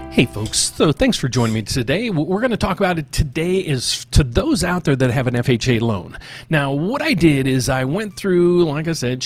Hey folks, so thanks for joining me today. What we're going to talk about today is to those out there that have an FHA loan. Now, what I did is I went through, like I said,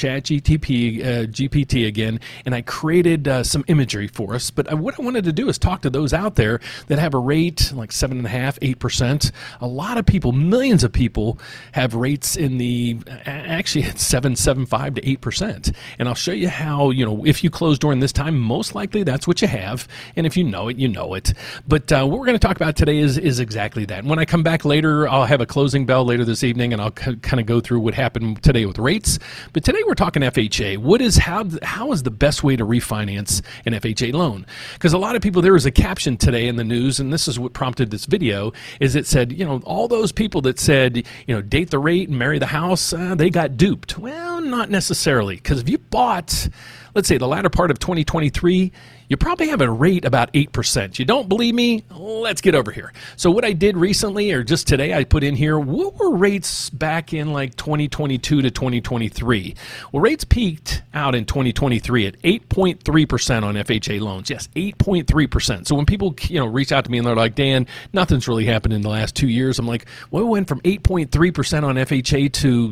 GPT again, and I created some imagery for us. But what I wanted to do is talk to those out there that have a rate like 7.5%, 8%. A lot of people, millions of people, have rates in the actually it's 7.75 to 8%. And I'll show you how, if you close during this time, most likely that's what you have. And if you know it, you know it. But what we're going to talk about today is exactly that. And when I come back later, I'll have a closing bell later this evening, and I'll kind of go through what happened today with rates. But today we're talking FHA. How is the best way to refinance an FHA loan? Because a lot of people, there was a caption today in the news, and this is what prompted this video, is it said, all those people that said, date the rate and marry the house, they got duped. Well, not necessarily, because if you bought, let's say, the latter part of 2023, you probably have a rate about 8%. You don't believe me? Let's get over here. So what I did recently, or just today, I put in here, what were rates back in like 2022 to 2023? Well, rates peaked out in 2023 at 8.3% on FHA loans. Yes, 8.3%. So when people, reach out to me and they're like, Dan, nothing's really happened in the last 2 years. I'm like, well, we went from 8.3% on FHA to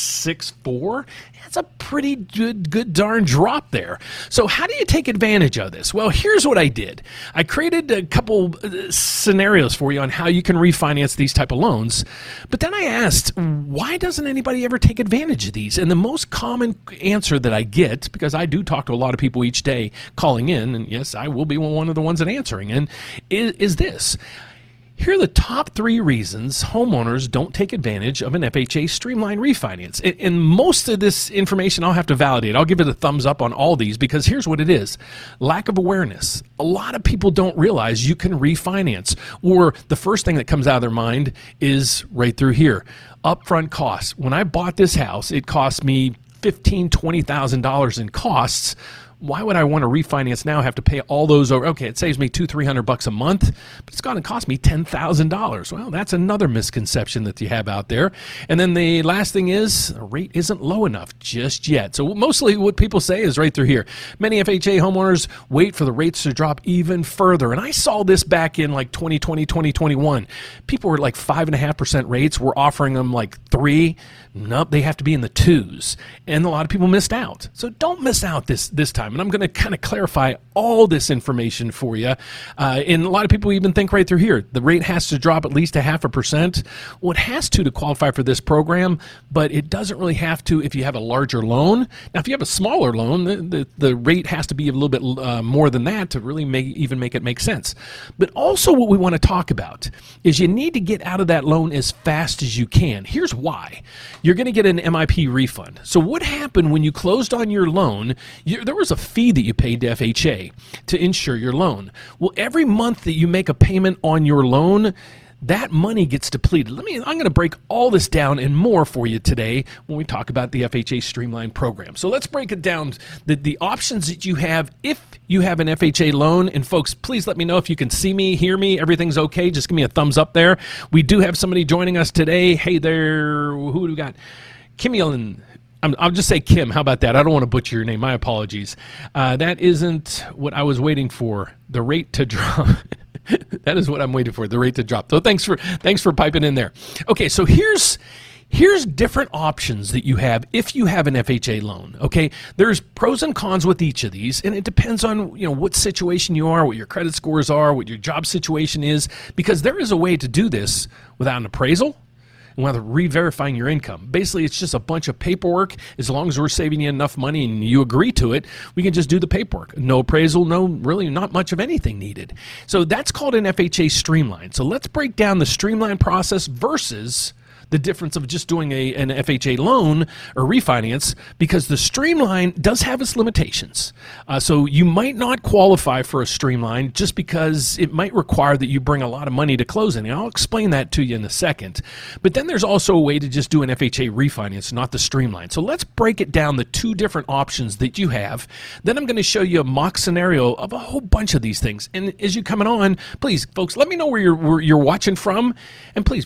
6.4%. That's a pretty good darn drop there. So how do you take advantage of this? Well, here's what I did. I created a couple scenarios for you on how you can refinance these type of loans. But then I asked, why doesn't anybody ever take advantage of these? And the most common answer that I get, because I do talk to a lot of people each day calling in, and yes, I will be one of the ones that answering, and is this. Here are the top 3 reasons homeowners don't take advantage of an FHA Streamline refinance. And most of this information I'll have to validate. I'll give it a thumbs up on all these because here's what it is. Lack of awareness. A lot of people don't realize you can refinance. Or the first thing that comes out of their mind is right through here. Upfront costs. When I bought this house, it cost me $15,000, $20,000 in costs. Why would I want to refinance now, have to pay all those over? Okay, it saves me $200-300 a month, but it's going to cost me $10,000. Well, that's another misconception that you have out there. And then the last thing is the rate isn't low enough just yet. So mostly what people say is right through here. Many FHA homeowners wait for the rates to drop even further. And I saw this back in like 2020, 2021. People were like 5.5% rates. We're offering them like 3. Nope, they have to be in the 2s. And a lot of people missed out. So don't miss out this time. And I'm going to kind of clarify all this information for you. And a lot of people even think right through here, the rate has to drop at least 0.5%. Well, it has to qualify for this program, but it doesn't really have to if you have a larger loan. Now, if you have a smaller loan, the rate has to be a little bit more than that to really make it make sense. But also what we want to talk about is you need to get out of that loan as fast as you can. Here's why. You're going to get an MIP refund. So what happened when you closed on your loan? There was a fee that you paid to FHA to insure your loan. Well, every month that you make a payment on your loan, that money gets depleted. I'm going to break all this down and more for you today when we talk about the FHA Streamline program. So let's break it down, the options that you have if you have an FHA loan. And folks, please let me know if you can see me, hear me, everything's okay. Just give me a thumbs up there. We do have somebody joining us today. Hey there, who do we got? Kimmy, I'll just say Kim. How about that? I don't want to butcher your name. My apologies. That isn't what I was waiting for. The rate to drop. That is what I'm waiting for. The rate to drop. So thanks for piping in there. Okay, so here's different options that you have if you have an FHA loan. Okay, there's pros and cons with each of these, and it depends on what situation you are, what your credit scores are, what your job situation is, because there is a way to do this without an appraisal. Whether re-verifying your income. Basically, it's just a bunch of paperwork. As long as we're saving you enough money and you agree to it, we can just do the paperwork. No appraisal, really not much of anything needed. So that's called an FHA Streamline. So let's break down the Streamline process versus the difference of just doing an FHA loan or refinance, because the Streamline does have its limitations. So you might not qualify for a Streamline just because it might require that you bring a lot of money to closing. And I'll explain that to you in a second. But then there's also a way to just do an FHA refinance, not the Streamline. So let's break it down, the 2 different options that you have. Then I'm going to show you a mock scenario of a whole bunch of these things. And as you're coming on, please, folks, let me know where you're watching from, and please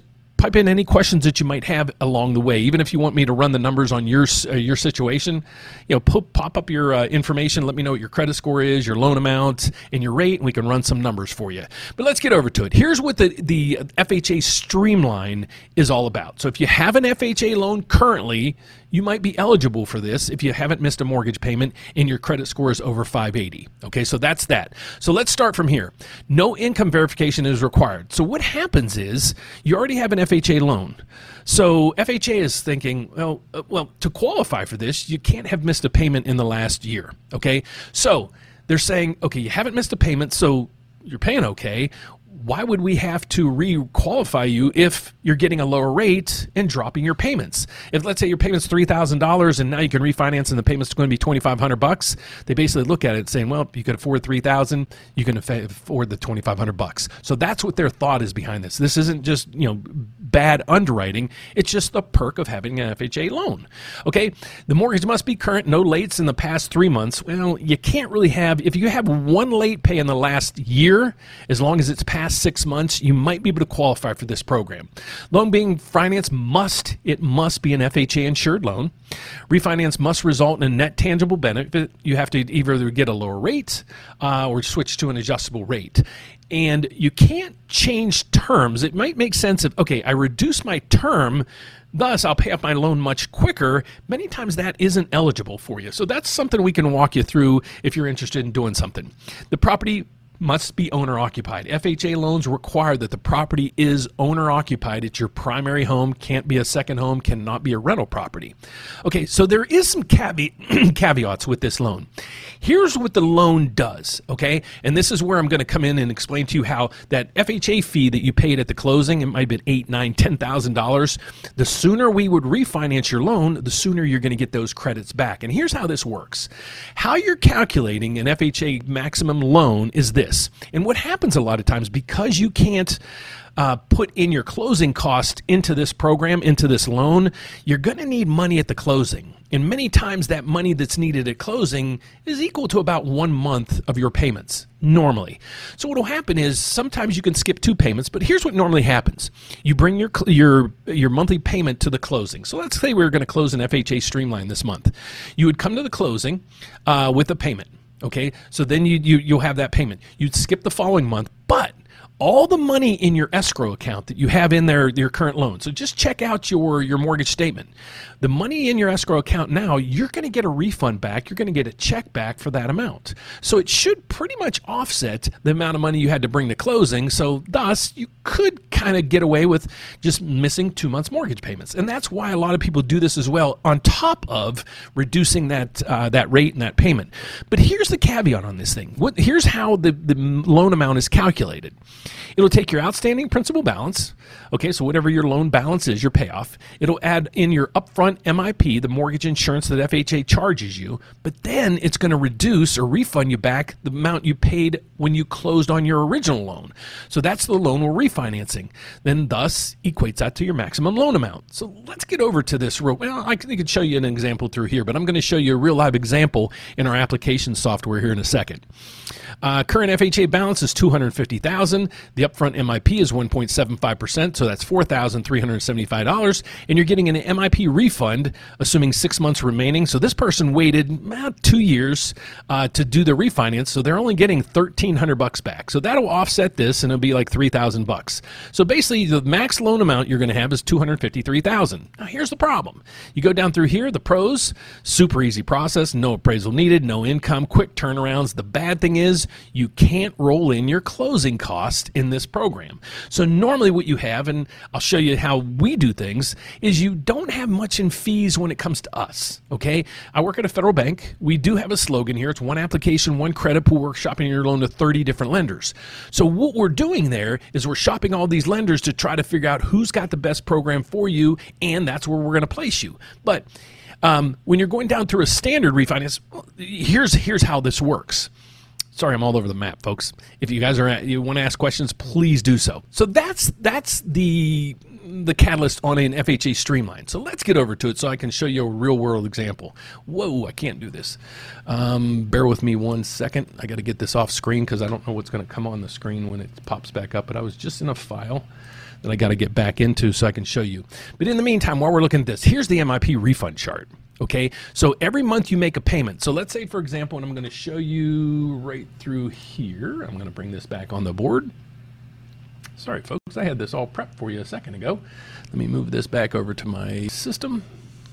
pipe in any questions that you might have along the way. Even if you want me to run the numbers on your situation, pop up your information. Let me know what your credit score is, your loan amount, and your rate, and we can run some numbers for you. But let's get over to it. Here's what the FHA Streamline is all about. So if you have an FHA loan currently, you might be eligible for this if you haven't missed a mortgage payment and your credit score is over 580. Okay, so that's that. So let's start from here. No income verification is required. So what happens is you already have an FHA loan. So FHA is thinking, well, to qualify for this, you can't have missed a payment in the last year. Okay, so they're saying, okay, you haven't missed a payment, so you're paying okay. Why would we have to re-qualify you if you're getting a lower rate and dropping your payments? If, let's say, your payment's $3,000 and now you can refinance and the payment's going to be $2,500, they basically look at it saying, well, you could afford $3,000, you can afford the $2,500. So that's what their thought is behind this. This isn't just, bad underwriting. It's just the perk of having an FHA loan. Okay, the mortgage must be current, no lates in the past 3 months. Well, you can't really have, if you have one late pay in the last year, as long as it's past 6 months, you might be able to qualify for this program. Loan being financed must be an FHA insured loan. Refinance must result in a net tangible benefit. You have to either get a lower rate or switch to an adjustable rate. And you can't change terms. It might make sense if, okay, I reduce my term, thus I'll pay off my loan much quicker. Many times that isn't eligible for you. So that's something we can walk you through if you're interested in doing something. The property must be owner occupied. FHA loans require that the property is owner occupied. It's your primary home, can't be a second home, cannot be a rental property. Okay, so there is some caveats with this loan. Here's what the loan does, okay? And this is where I'm going to come in and explain to you how that FHA fee that you paid at the closing, it might have been $8,000, $9,000, $10,000. The sooner we would refinance your loan, the sooner you're going to get those credits back. And here's how this works. How you're calculating an FHA maximum loan is this. And what happens a lot of times, because you can't put in your closing cost into this program, into this loan, you're going to need money at the closing. And many times that money that's needed at closing is equal to about 1 month of your payments, normally. So what will happen is sometimes you can skip 2 payments, but here's what normally happens. You bring your monthly payment to the closing. So let's say we're going to close an FHA Streamline this month. You would come to the closing with a payment. Okay, so then you'll have that payment. You'd skip the following month, but all the money in your escrow account that you have in there, your current loan. So just check out your mortgage statement. The money in your escrow account now, you're going to get a refund back. You're going to get a check back for that amount. So it should pretty much offset the amount of money you had to bring to closing. So thus, you could kind of get away with just missing 2 months mortgage payments. And that's why a lot of people do this as well, on top of reducing that rate and that payment. But here's the caveat on this thing. Here's how the loan amount is calculated. It'll take your outstanding principal balance, okay, so whatever your loan balance is, your payoff. It'll add in your upfront MIP, the mortgage insurance that FHA charges you, but then it's going to reduce or refund you back the amount you paid when you closed on your original loan. So that's the loan we're refinancing. Then thus equates that to your maximum loan amount. So let's get over to this real, well, I could show you an example through here, but I'm going to show you a real live example in our application software here in a second. Current FHA balance is $250,000. The upfront MIP is 1.75%, so that's $4,375, and you're getting an MIP refund, assuming 6 months remaining. So this person waited about 2 years to do the refinance, so they're only getting $1,300 back. So that'll offset this, and it'll be like $3,000. So basically, the max loan amount you're going to have is $253,000. Now here's the problem: you go down through here, the pros, super easy process, no appraisal needed, no income, quick turnarounds. The bad thing is you can't roll in your closing cost in this program. So normally what you have, and I'll show you how we do things, is you don't have much in fees when it comes to us, okay? I work at a federal bank. We do have a slogan here. It's one application, one credit pool. We're shopping your loan to 30 different lenders. So what we're doing there is we're shopping all these lenders to try to figure out who's got the best program for you, and that's where we're going to place you. But when you're going down through a standard refinance, here's how this works. Sorry, I'm all over the map, folks. If you guys you want to ask questions, please do so. So that's the catalyst on an FHA Streamline. So let's get over to it so I can show you a real world example. Whoa, I can't do this. Bear with me 1 second. I got to get this off screen because I don't know what's going to come on the screen when it pops back up. But I was just in a file that I got to get back into so I can show you. But in the meantime, while we're looking at this, here's the MIP refund chart. Okay, so every month you make a payment. So let's say, for example, and I'm going to show you right through here. I'm going to bring this back on the board. Sorry, folks, I had this all prepped for you a second ago. Let me move this back over to my system.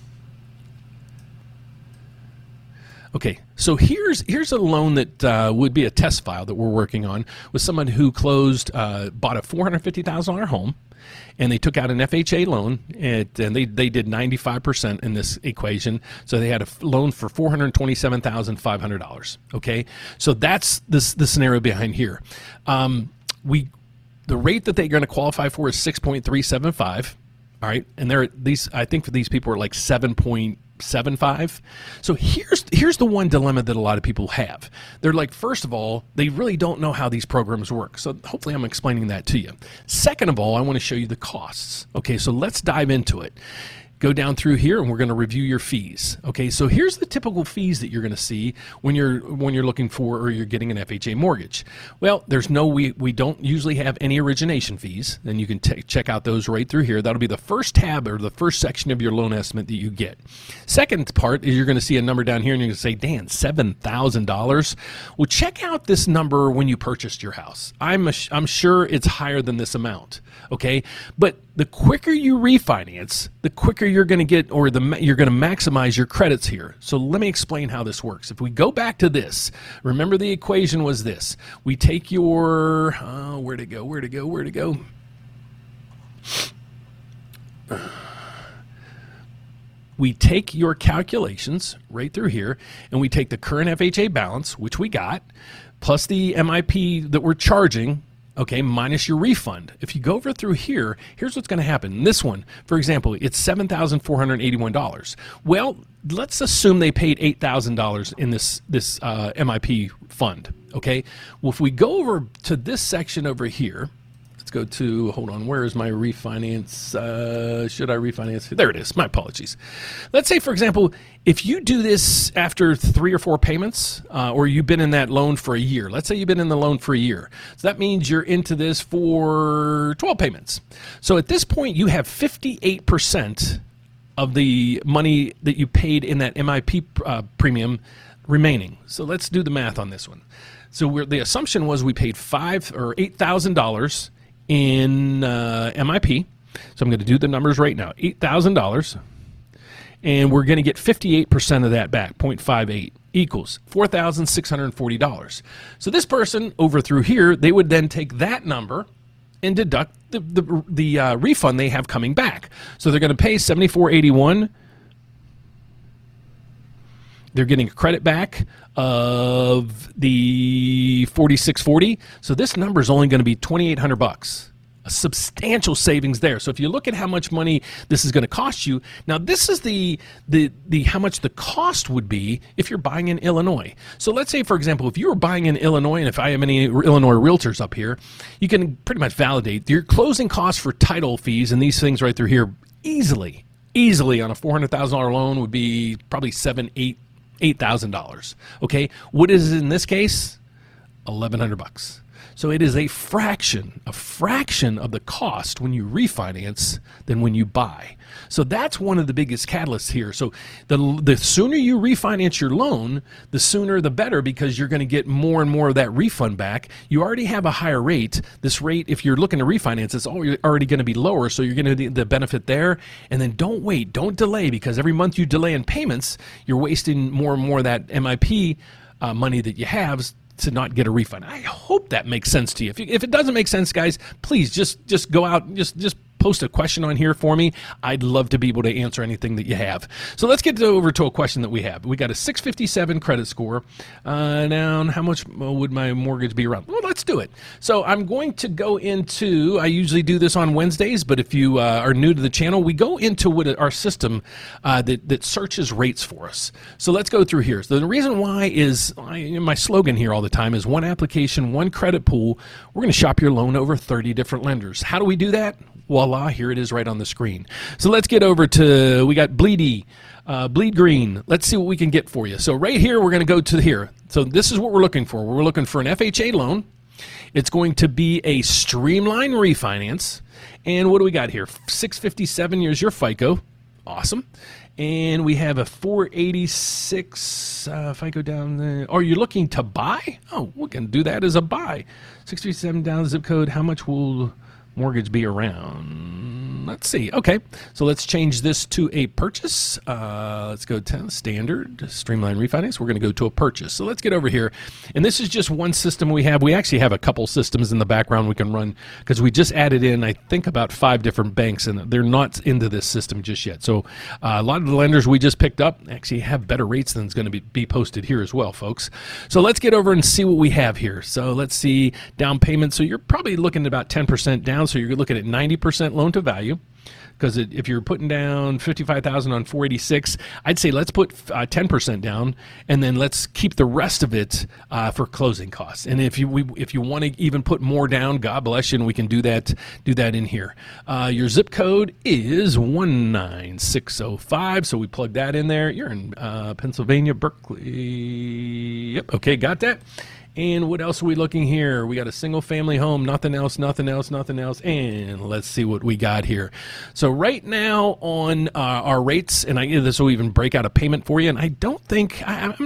Okay, so here's a loan that would be a test file that we're working on with someone who bought a $450,000 home, and they took out an FHA loan, and they did 95% in this equation, so they had a loan for $427,500. Okay, so that's the scenario behind here. The rate that they're going to qualify for is 6.375. All right, and I think for these people are like 7.75. So here's the one dilemma that a lot of people have. They're like, first of all, they really don't know how these programs work. So hopefully I'm explaining that to you. Second of all, I want to show you the costs. Okay, so let's dive into it. Go down through here and we're going to review your fees. Okay, so here's the typical fees that you're going to see when you're looking for or you're getting an FHA mortgage. Well, we don't usually have any origination fees, and you can check out those right through here. That'll be the first tab or the first section of your loan estimate that you get. Second part is you're going to see a number down here and you're going to say, Dan, $7,000. Well, check out this number when you purchased your house. I'm sure it's higher than this amount. Okay, but the quicker you refinance, the quicker you're going to get, or you're going to maximize your credits here. So let me explain how this works. If we go back to this, remember the equation was this. We take your, where to go? We take your calculations right through here, and we take the current FHA balance, which we got, plus the MIP that we're charging, okay, minus your refund. If you go over through here, here's what's going to happen. This one, for example, it's $7,481. Well, let's assume they paid $8,000 in this MIP fund, okay? Well, if we go over to this section over here, let's go to, hold on, where is my refinance? Should I refinance? There it is. My apologies. Let's say, for example, if you do this after 3 or 4 payments, or you've been in that loan for a year. Let's say you've been in the loan for a year. So that means you're into this for 12 payments. So at this point, you have 58% of the money that you paid in that MIP premium remaining. So let's do the math on this one. So the assumption was we paid $8,000 in MIP. So I'm going to do the numbers right now. $8,000. And we're going to get 58% of that back, 0.58 equals $4,640. So this person over through here, they would then take that number and deduct the refund they have coming back. So they're going to pay $74.81. They're getting a credit back of the $46.40. So this number is only going to be $2,800. A substantial savings there. So if you look at how much money this is going to cost you, now this is the how much the cost would be if you're buying in Illinois. So let's say, for example, if you were buying in Illinois, and if I have any Illinois realtors up here, you can pretty much validate your closing costs for title fees and these things right through here easily on a $400,000 loan would be probably $8,000. Okay, what is it in this case? $1,100. So it is a fraction of the cost when you refinance than when you buy. So that's one of the biggest catalysts here. So the sooner you refinance your loan, the sooner the better, because you're going to get more and more of that refund back. You already have a higher rate. This rate, if you're looking to refinance, it's already going to be lower, so you're going to get the benefit there. And then don't wait, don't delay, because every month you delay in payments, you're wasting more and more of that MIP money that you have to not get a refund. I hope that makes sense to you. If it doesn't make sense, guys, please just go out and just post a question on here for me. I'd love to be able to answer anything that you have. So let's get over to a question that we have. We got a 657 credit score. Now, how much would my mortgage be around? Well, let's let's do it. So I'm going to go into, I usually do this on Wednesdays, but if you are new to the channel, we go into what our system that searches rates for us. So let's go through here. So the reason why is, my slogan here all the time is one application, one credit pool. We're going to shop your loan over 30 different lenders. How do we do that? Voila, here it is right on the screen. So let's get over to, we got Bleedy. Bleed Green. Let's see what we can get for you. So right here, we're going to go to here. So this is what we're looking for. We're looking for an FHA loan. It's going to be a streamline refinance. And what do we got here? 657 years your FICO. Awesome. And we have a 486 FICO down there. Are you looking to buy? Oh, we can do that as a buy. 637 down zip code. How much will mortgage be around? Let's see. Okay, so let's change this to a purchase. Let's go to standard streamline refinance. We're going to go to a purchase. So let's get over here, and this is just one system we have. We actually have a couple systems in the background we can run because we just added in, I think, about 5 different banks, and they're not into this system just yet. So a lot of the lenders we just picked up actually have better rates than is going to be posted here as well, folks. So let's get over and see what we have here. So let's see down payment. So you're probably looking at about 10% down. So you're looking at 90% loan to value. Because if you're putting down $55,000 on 486, I'd say let's put 10% down, and then let's keep the rest of it for closing costs. And if you want to even put more down, God bless you, and we can do that in here. Your zip code is 19605, so we plug that in there. You're in Pennsylvania, Berkeley. Yep. Okay, got that. And what else are we looking here? We got a single family home, nothing else, nothing else, nothing else. And let's see what we got here. So right now on our rates, and this will even break out a payment for you. And I don't think, I'm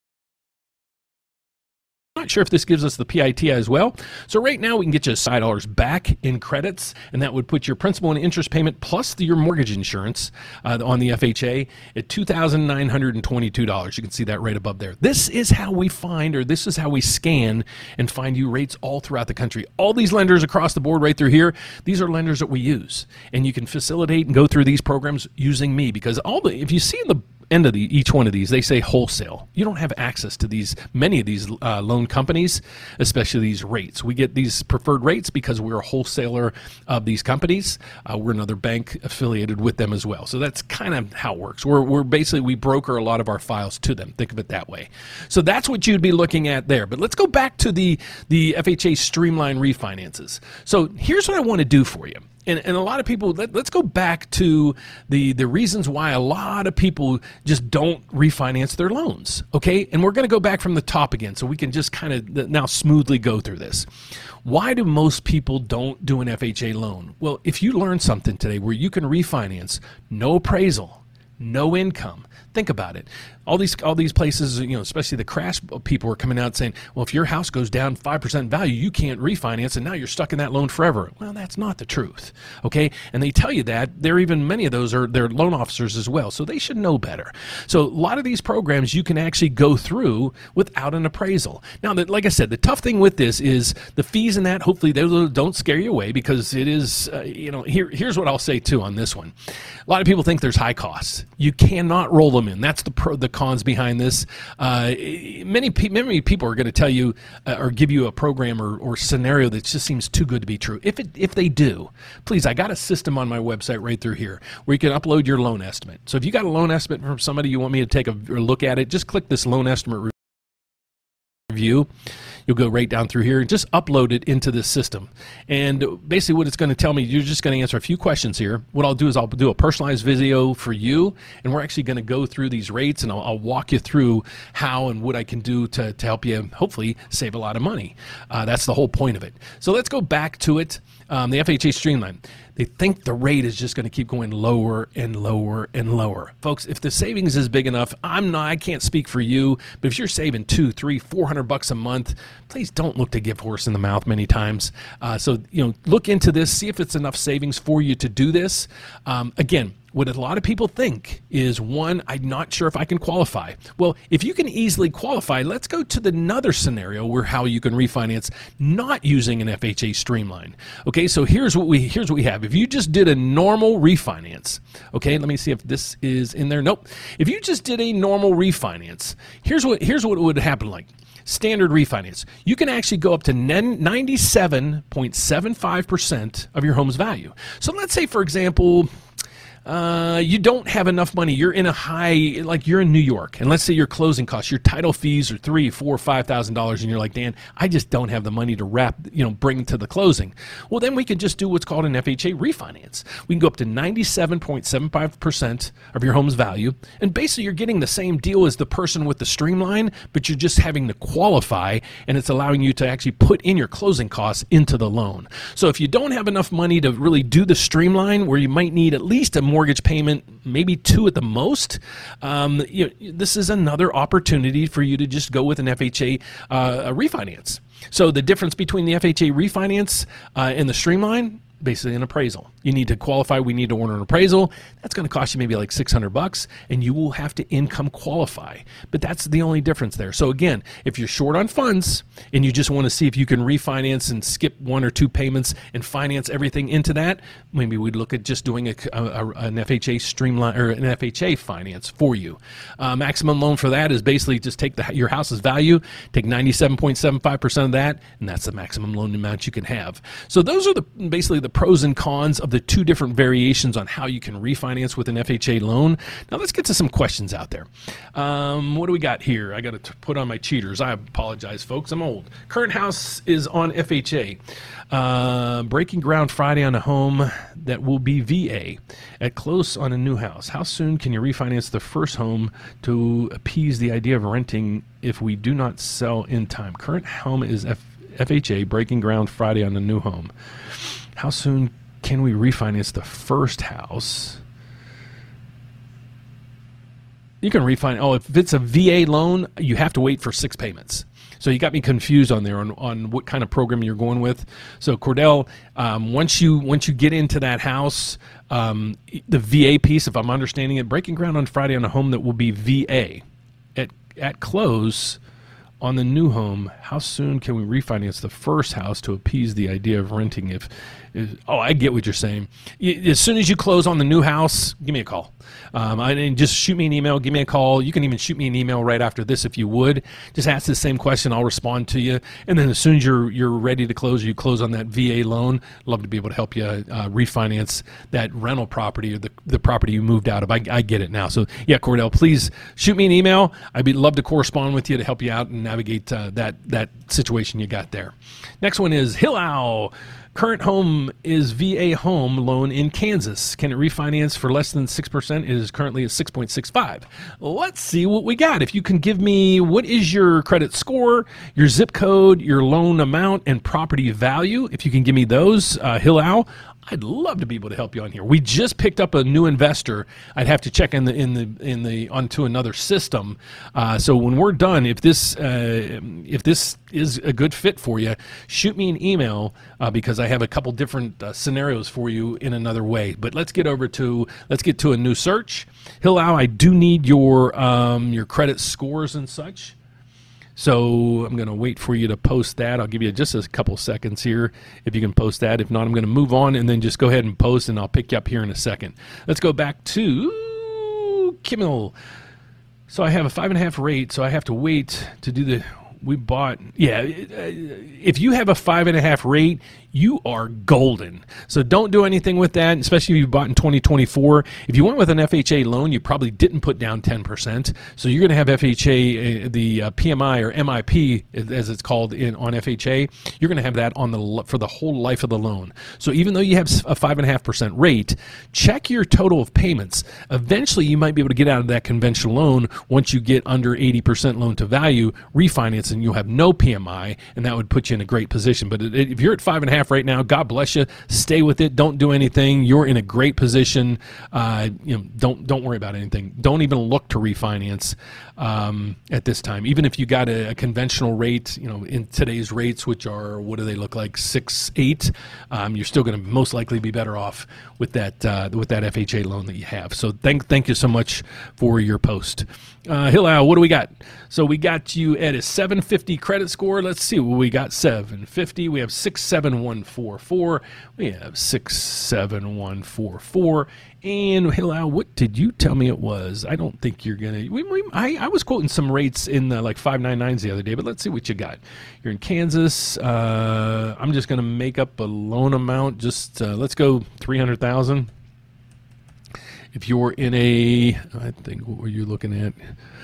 not sure if this gives us the PITI as well. So right now we can get you $5 back in credits, and that would put your principal and interest payment plus your mortgage insurance on the FHA at $2,922. You can see that right above there. This is how we find, or this is how we scan and find you rates all throughout the country. All these lenders across the board right through here, these are lenders that we use, and you can facilitate and go through these programs using me, because if you see in the end of each one of these, they say wholesale. You don't have access to many of these loan companies, especially these rates. We get these preferred rates because we're a wholesaler of these companies. We're another bank affiliated with them as well. So that's kind of how it works. We're basically, we broker a lot of our files to them. Think of it that way. So that's what you'd be looking at there. But let's go back to the FHA streamline refinances. So here's what I want to do for you. And a lot of people, let's go back to the reasons why a lot of people just don't refinance their loans, okay? And we're going to go back from the top again so we can just kind of now smoothly go through this. Why do most people don't do an FHA loan? Well, if you learned something today where you can refinance, no appraisal, no income, think about it. All these places, especially the crash people are coming out saying, well, if your house goes down 5% value, you can't refinance, and now you're stuck in that loan forever. Well, that's not the truth, okay? And they tell you that. Many of those they're loan officers as well, so they should know better. So a lot of these programs you can actually go through without an appraisal. Now, like I said, the tough thing with this is the fees and that, hopefully they don't scare you away, because it is, here's what I'll say too on this one. A lot of people think there's high costs. You cannot roll them in. That's the cons behind this. Many people are going to tell you or give you a program or scenario that just seems too good to be true. If they do, please, I got a system on my website right through here where you can upload your loan estimate. So if you got a loan estimate from somebody, you want me to take a look at it, just click this loan estimate review. You'll go right down through here and just upload it into this system. And basically what it's going to tell me, you're just going to answer a few questions here. What I'll do is I'll do a personalized video for you, and we're actually going to go through these rates, and I'll walk you through how and what I can do to help you hopefully save a lot of money. That's the whole point of it. So let's go back to it. The FHA Streamline. They think the rate is just going to keep going lower and lower and lower. Folks, if the savings is big enough, I can't speak for you, but if you're saving $200, $300, $400 a month, please don't look to give horse in the mouth many times. So look into this, see if it's enough savings for you to do this. Again, what a lot of people think is, one, I'm not sure if I can qualify. Well, if you can easily qualify, let's go to another scenario where how you can refinance not using an FHA Streamline. Okay, so here's what we have. If you just did a normal refinance, okay, let me see if this is in there. Nope. If you just did a normal refinance, here's what it would happen like. standard refinance. You can actually go up to 97.75% of your home's value. So let's say, for example, you don't have enough money. You're in a high, like you're in New York, and let's say your closing costs, your title fees are $3,000, $4,000, $5,000, and you're like, Dan, I just don't have the money to bring to the closing. Well, then we can just do what's called an FHA refinance. We can go up to 97.75% of your home's value, and basically you're getting the same deal as the person with the streamline, but you're just having to qualify, and it's allowing you to actually put in your closing costs into the loan. So if you don't have enough money to really do the streamline, where you might need at least a mortgage payment, maybe 2 at the most, this is another opportunity for you to just go with an FHA refinance. So the difference between the FHA refinance and the streamline, basically an appraisal. You need to qualify. We need to order an appraisal. That's going to cost you maybe like $600, and you will have to income qualify. But that's the only difference there. So again, if you're short on funds and you just want to see if you can refinance and skip 1 or 2 payments and finance everything into that, maybe we'd look at just doing an FHA streamline or an FHA finance for you. Maximum loan for that is basically just take your house's value, take 97.75% of that, and that's the maximum loan amount you can have. So those are basically the pros and cons of the 2 different variations on how you can refinance with an FHA loan. Now let's get to some questions out there. What do we got here? I got to put on my cheaters. I apologize, folks. I'm old. Current house is on FHA. Breaking ground Friday on a home that will be VA at close on a new house. How soon can you refinance the first home to appease the idea of renting if we do not sell in time? Current home is FHA, breaking ground Friday on a new home. How soon can we refinance the first house? You can refinance. Oh, if it's a VA loan, you have to wait for 6 payments. So you got me confused on there on what kind of program you're going with. So Cordell, once you get into that house, the VA piece, if I'm understanding it, breaking ground on Friday on a home that will be VA at close on the new home. How soon can we refinance the first house to appease the idea of renting? Oh, I get what you're saying. As soon as you close on the new house, give me a call. And just shoot me an email, give me a call. You can even shoot me an email right after this if you would. Just ask the same question. I'll respond to you. And then as soon as you're ready to close, you close on that VA loan. I'd love to be able to help you refinance that rental property or the property you moved out of. I get it now. So yeah, Cordell, please shoot me an email. I'd love to correspond with you to help you out and navigate that situation you got there. Next one is Hillau. Current home is VA home loan in Kansas. Can it refinance for less than 6%? It is currently at 6.65. Let's see what we got. If you can give me what is your credit score, your zip code, your loan amount, and property value. If you can give me those, Hillau, I'd love to be able to help you on here. We just picked up a new investor. I'd have to check onto another system. So when we're done, if this is a good fit for you, shoot me an email because I have a couple different scenarios for you in another way. But let's get to a new search. Hillau, I do need your credit scores and such. So I'm going to wait for you to post that. I'll give you just a couple seconds here if you can post that. If not, I'm going to move on and then just go ahead and post, and I'll pick you up here in a second. Let's go back to Kimmel. So I have a 5.5 rate, so I have to wait to do the if you have a 5.5 rate, you are golden. So don't do anything with that, especially if you bought in 2024. If you went with an FHA loan, you probably didn't put down 10%. So you're going to have FHA, the PMI or MIP, as it's called on FHA. You're going to have that for the whole life of the loan. So even though you have a 5.5% rate, check your total of payments. Eventually, you might be able to get out of that conventional loan once you get under 80% loan to value, refinance, and you'll have no PMI, and that would put you in a great position. But if you're at 5.5 right now, God bless you. Stay with it. Don't do anything. You're in a great position. Don't worry about anything. Don't even look to refinance at this time. Even if you got a conventional rate, in today's rates, which are, what do they look like, 6.8, you're still going to most likely be better off with that FHA loan that you have. So thank you so much for your post. Hillau, what do we got? So we got you at a 7.5 750 credit score. Let's see what we got. 750. We have 67144. We have 67144. And Hillel, what did you tell me it was? I don't think you're gonna. I was quoting some rates in the like 599s the other day, but let's see what you got. You're in Kansas. I'm just gonna make up a loan amount. Just let's go 300,000. If you're in a, I think what were you looking at?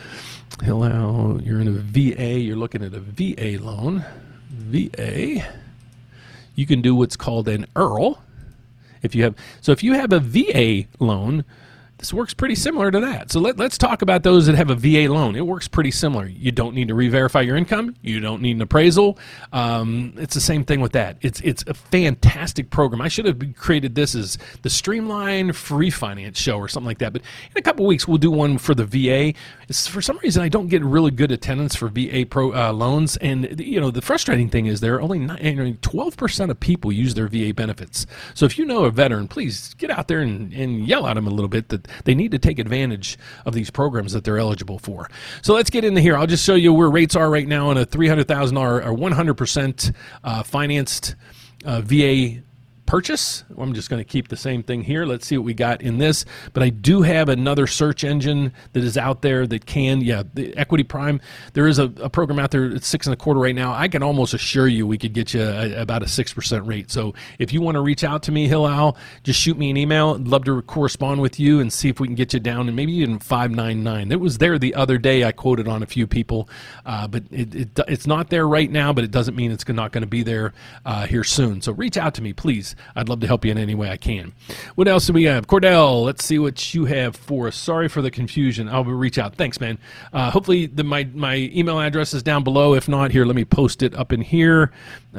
Hillel, you're in a VA. You're looking at a VA loan. VA. You can do what's called an IRRRL. If you have a VA loan, this works pretty similar to that. So let's talk about those that have a VA loan. It works pretty similar. You don't need to re-verify your income. You don't need an appraisal. It's the same thing with that. It's a fantastic program. I should have created this as the Streamline Free Finance Show or something like that. But in a couple of weeks, we'll do one for the VA. For some reason, I don't get really good attendance for VA loans. And the frustrating thing is there are only 12% of people use their VA benefits. So if you know a veteran, please get out there and yell at them a little bit that they need to take advantage of these programs that they're eligible for. So let's get into here. I'll just show you where rates are right now on a $300,000 or 100% financed VA purchase. I'm just going to keep the same thing here. Let's see what we got in this. But I do have another search engine that is out there that the Equity Prime. There is a program out there that's 6.25 right now. I can almost assure you we could get you about a 6% rate. So if you want to reach out to me, Hillel, just shoot me an email. I'd love to correspond with you and see if we can get you down and maybe even 5.99. It was there the other day. I quoted on a few people, but it's not there right now. But it doesn't mean it's not going to be there here soon. So reach out to me, please. I'd love to help you in any way I can. What else do we have? Cordell, let's see what you have for us. Sorry for the confusion. I'll reach out. Thanks, man. Hopefully my email address is down below. If not, here, let me post it up in here.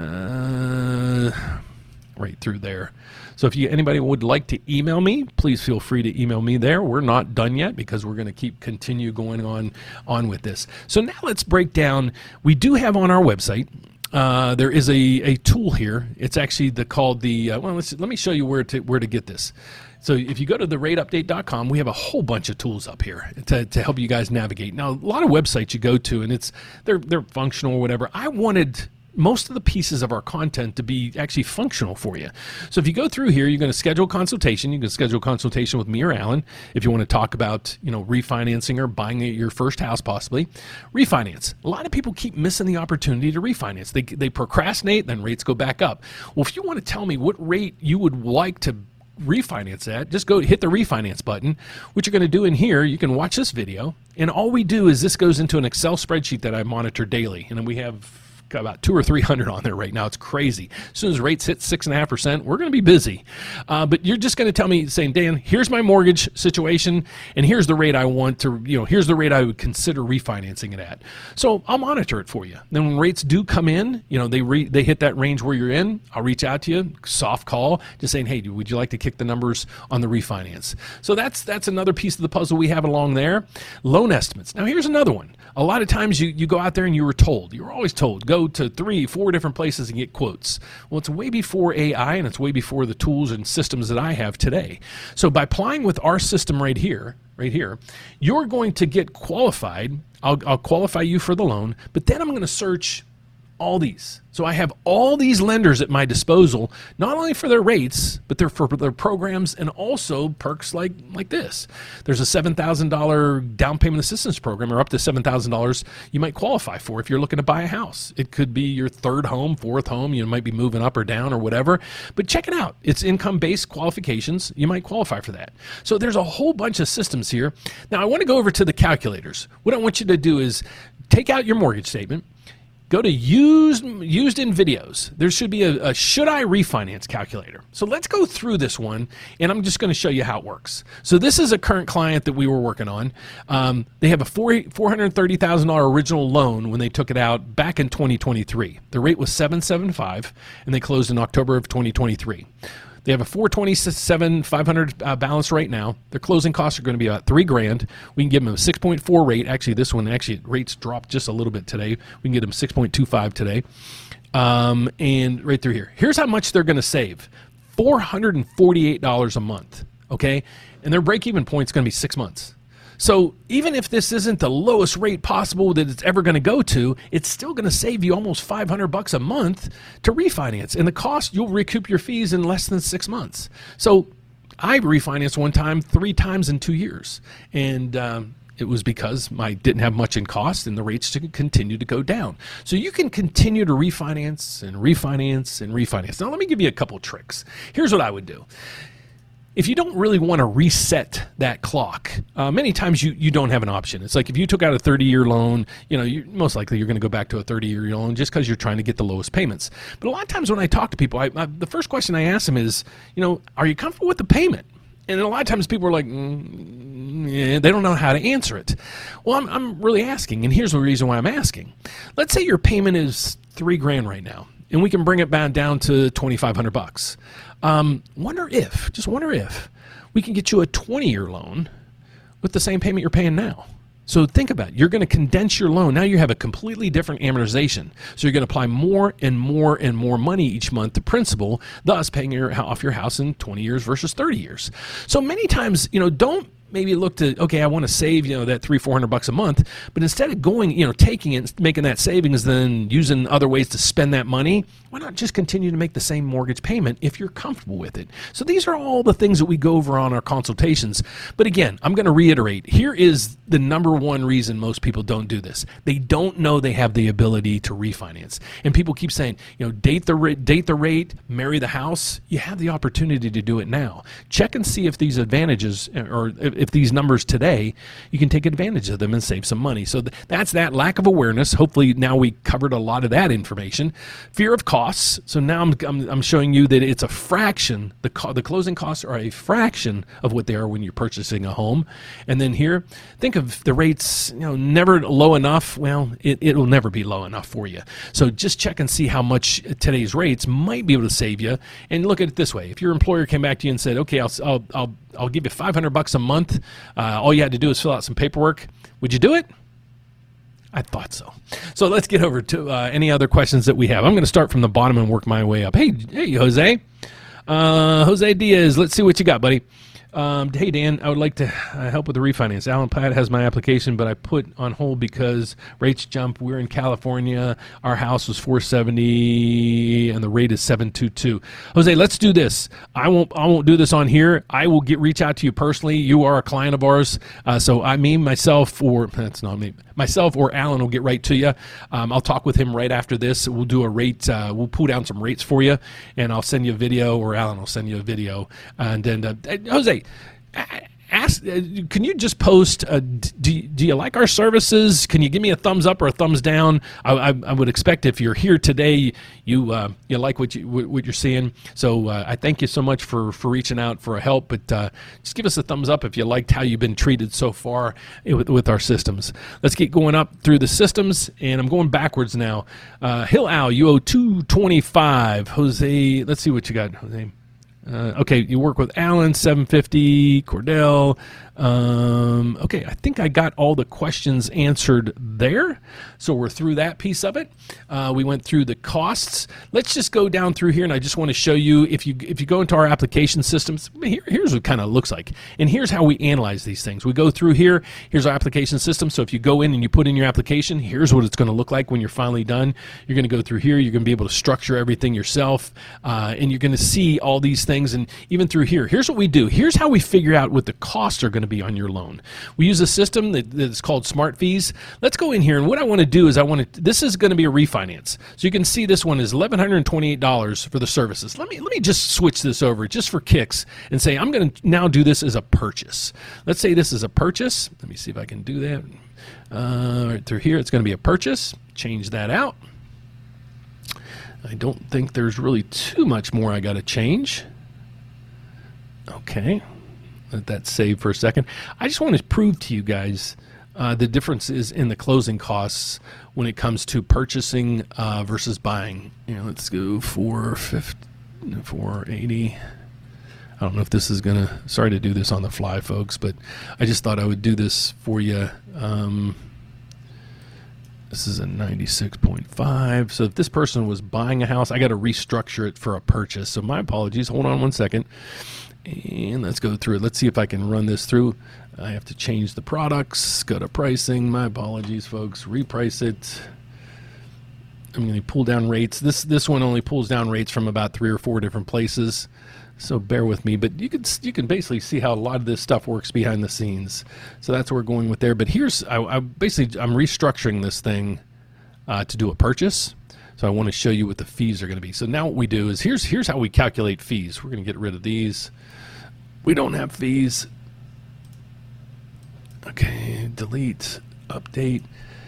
Right through there. So if anybody would like to email me, please feel free to email me there. We're not done yet because we're going to continue going on with this. So now let's break down. We do have on our website, there is a tool here. It's actually let me show you where to get this. So if you go to therateupdate.com, we have a whole bunch of tools up here to help you guys navigate. Now, a lot of websites you go to, and they're functional or whatever. I wanted most of the pieces of our content to be actually functional for you. So if you go through here, you're going to schedule a consultation. You can schedule a consultation with me or Alan if you want to talk about, refinancing or buying your first house possibly. Refinance. A lot of people keep missing the opportunity to refinance. They procrastinate, then rates go back up. Well, if you want to tell me what rate you would like to refinance at, just go hit the refinance button. What you're going to do in here, you can watch this video, and all we do is this goes into an Excel spreadsheet that I monitor daily, and then we have got about 200 or 300 on there right now. It's crazy. As soon as rates hit 6.5%, we're going to be busy. But you're just going to tell me, saying, Dan, here's my mortgage situation, and here's the rate I want to, here's the rate I would consider refinancing it at. So I'll monitor it for you. Then when rates do come in, they hit that range where you're in, I'll reach out to you, soft call, just saying, hey, would you like to kick the numbers on the refinance? So that's another piece of the puzzle we have along there. Loan estimates. Now here's another one. A lot of times you go out there and you were always told, go to 3-4 different places and get quotes. Well, it's way before AI, and it's way before the tools and systems that I have today. So by applying with our system right here, you're going to get qualified. I'll qualify you for the loan, but then I'm going to search all these. So I have all these lenders at my disposal, not only for their rates, but they're for their programs and also perks like this. There's a $7,000 down payment assistance program, or up to $7,000 you might qualify for if you're looking to buy a house. It could be your third home, fourth home. You might be moving up or down or whatever. But check it out. It's income-based qualifications. You might qualify for that. So there's a whole bunch of systems here. Now I want to go over to the calculators. What I want you to do is take out your mortgage statement. Go to used in videos. There should be a should I refinance calculator. So let's go through this one, and I'm just going to show you how it works. So this is a current client that we were working on. They have a $430,000 original loan when they took it out back in 2023. The rate was 7.75, and they closed in October of 2023. They have a $427,500 balance right now. Their closing costs are going to be about $3,000. We can give them a 6.4 rate. Actually, this one rates dropped just a little bit today. We can get them 6.25 today. And right through here. Here's how much they're going to save: $448 a month. Okay, and their break-even point is going to be 6 months. So even if this isn't the lowest rate possible that it's ever going to go to, it's still going to save you almost $500 a month to refinance. And the cost, you'll recoup your fees in less than 6 months. So I refinanced one time 3 times in 2 years. And it was because I didn't have much in cost and the rates continue to go down. So you can continue to refinance and refinance and refinance. Now let me give you a couple tricks. Here's what I would do. If you don't really want to reset that clock, many times you don't have an option. It's like if you took out a 30-year loan, most likely you're going to go back to a 30-year loan just because you're trying to get the lowest payments. But a lot of times when I talk to people, the first question I ask them is, are you comfortable with the payment? And a lot of times people are like, yeah, they don't know how to answer it. Well, I'm really asking, and here's the reason why I'm asking. Let's say your payment is $3,000 right now, and we can bring it back down to $2,500. Wonder if we can get you a 20-year loan with the same payment you're paying now. So think about it. You're going to condense your loan. Now you have a completely different amortization. So you're going to apply more and more and more money each month to principal, thus paying off your house in 20 years versus 30 years. So many times, don't maybe look to, okay, I want to save, that $300-400 a month, but instead of going, taking it, making that savings, then using other ways to spend that money, why not just continue to make the same mortgage payment if you're comfortable with it? So these are all the things that we go over on our consultations. But again, I'm going to reiterate, here is the number one reason most people don't do this. They don't know they have the ability to refinance. And people keep saying, date the rate, marry the house. You have the opportunity to do it now. Check and see if these advantages, or if these numbers today, you can take advantage of them and save some money. So that's that lack of awareness. Hopefully now we covered a lot of that information. Fear of costs. So now I'm showing you that it's a fraction. The closing costs are a fraction of what they are when you're purchasing a home. And then here, think of the rates, never low enough. Well, it'll never be low enough for you. So just check and see how much today's rates might be able to save you. And look at it this way: if your employer came back to you and said, "Okay, I'll give you $500 a month. All you had to do is fill out some paperwork," would you do it? I thought so. So let's get over to any other questions that we have. I'm going to start from the bottom and work my way up. Hey, Jose. Jose Diaz, let's see what you got, buddy. Hey, Dan, I would like to help with the refinance. Alan Platt has my application, but I put on hold because rates jump. We're in California. Our house was $470, and the rate is $722. Jose, let's do this. I won't do this on here. I will reach out to you personally. You are a client of ours, so myself or Alan will get right to you. I'll talk with him right after this. We'll do a rate. We'll pull down some rates for you, and I'll send you a video, or Alan will send you a video. And then, Jose, can you just post, do you like our services? Can you give me a thumbs up or a thumbs down? I would expect if you're here today, you like what you're seeing. So I thank you so much for reaching out for help, but just give us a thumbs up if you liked how you've been treated so far with our systems. Let's get going up through the systems, and I'm going backwards now. Hill Al, you owe $225. Jose, let's see what you got, Jose. Okay, you work with Alan, $750, Cordell. Okay, I think I got all the questions answered there. So we're through that piece of it. We went through the costs. Let's just go down through here, and I just want to show you, if you go into our application systems, here's what it kind of looks like. And here's how we analyze these things. We go through here. Here's our application system. So if you go in and you put in your application, here's what it's going to look like when you're finally done. You're going to go through here. You're going to be able to structure everything yourself, and you're going to see all these things. And even through here, here's what we do. Here's how we figure out what the costs are going to be on your loan. We use a system that's called Smart Fees. Let's go in here, and what I want to do is this is going to be a refinance. So you can see this one is $1,128 for the services. Let me just switch this over just for kicks and say I'm going to now do this as a purchase. Let's say this is a purchase. Let me see if I can do that. Right through here, it's going to be a purchase. Change that out. I don't think there's really too much more I got to change. Okay, let that save for a second. I just want to prove to you guys the differences in the closing costs when it comes to purchasing versus buying. Let's go 480. I don't know if this is gonna. Sorry to do this on the fly, folks, but I just thought I would do this for you. This is a 96.5. So if this person was buying a house, I got to restructure it for a purchase. So my apologies. Hold on one second. And let's go through it. Let's see if I can run this through. I have to change the products, go to pricing. My apologies, folks. Reprice it. I'm going to pull down rates. This one only pulls down rates from about 3 or 4 different places, so bear with me. But you can basically see how a lot of this stuff works behind the scenes. So that's what we're going with there. But here's I'm restructuring this thing to do a purchase. So I want to show you what the fees are going to be. So now what we do is here's how we calculate fees. We're going to get rid of these. We don't have fees. Okay, delete, update.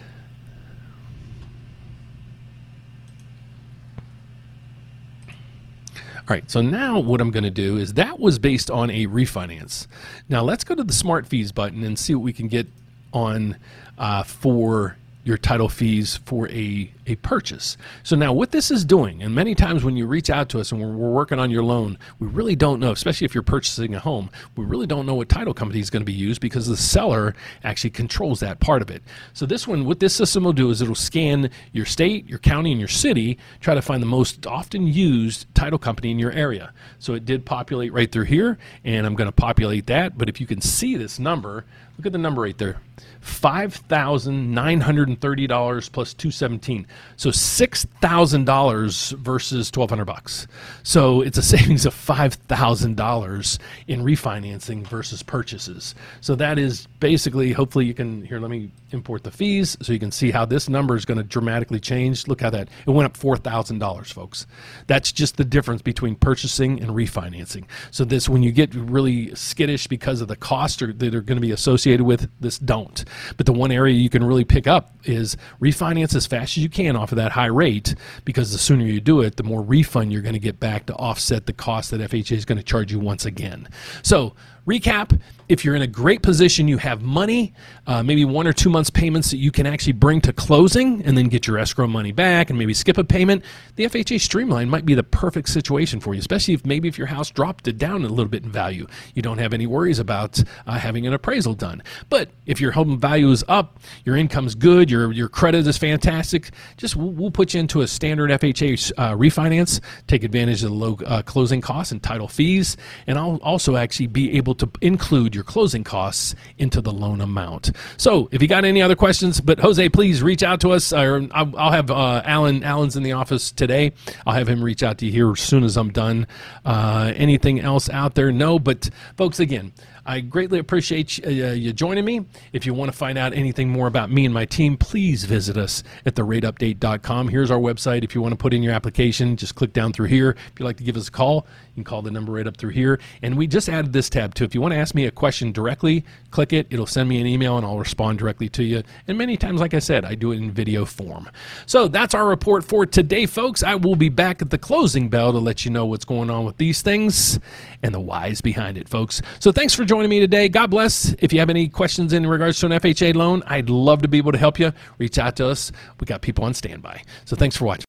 All right, so now what I'm going to do is that was based on a refinance. Now let's go to the Smart Fees button and see what we can get on for your title fees for a purchase. So now what this is doing, and many times when you reach out to us and we're working on your loan, we really don't know, especially if you're purchasing a home, we really don't know what title company is going to be used because the seller actually controls that part of it. So this one, what this system will do is it'll scan your state, your county, and your city, try to find the most often used title company in your area. So it did populate right through here, and I'm going to populate that. But if you can see this number, look at the number right there, $5,930 plus $217. So $6,000 versus $1,200. So it's a savings of $5,000 in refinancing versus purchases. So that is basically, hopefully you can, here, let me import the fees so you can see how this number is going to dramatically change. Look how it went up $4,000, folks. That's just the difference between purchasing and refinancing. So this, when you get really skittish because of the costs that are going to be associated with this, don't. But the one area you can really pick up is refinance as fast as you can off of that high rate, because the sooner you do it, the more refund you're going to get back to offset the cost that FHA is going to charge you once again. So recap, if you're in a great position, you have money, maybe 1 or 2 months payments that you can actually bring to closing and then get your escrow money back and maybe skip a payment, the FHA Streamline might be the perfect situation for you, especially if maybe if your house dropped it down a little bit in value. You don't have any worries about having an appraisal done. But if your home value is up, your income's good, your credit is fantastic, just we'll put you into a standard FHA refinance, take advantage of the low closing costs and title fees, and I'll also actually be able to include your closing costs into the loan amount. So if you got any other questions, but Jose, please reach out to us. Or I'll have Alan's in the office today. I'll have him reach out to you here as soon as I'm done. Anything else out there? No, but folks, again, I greatly appreciate you joining me. If you want to find out anything more about me and my team, please visit us at therateupdate.com. Here's our website. If you want to put in your application, just click down through here. If you'd like to give us a call, you can call the number right up through here. And we just added this tab too. If you want to ask me a question directly, click it. It'll send me an email and I'll respond directly to you. And many times, like I said, I do it in video form. So that's our report for today, folks. I will be back at the closing bell to let you know what's going on with these things and the whys behind it, folks. So thanks for joining me today. God bless. If you have any questions in regards to an FHA loan, I'd love to be able to help you. Reach out to us. We got people on standby. So thanks for watching.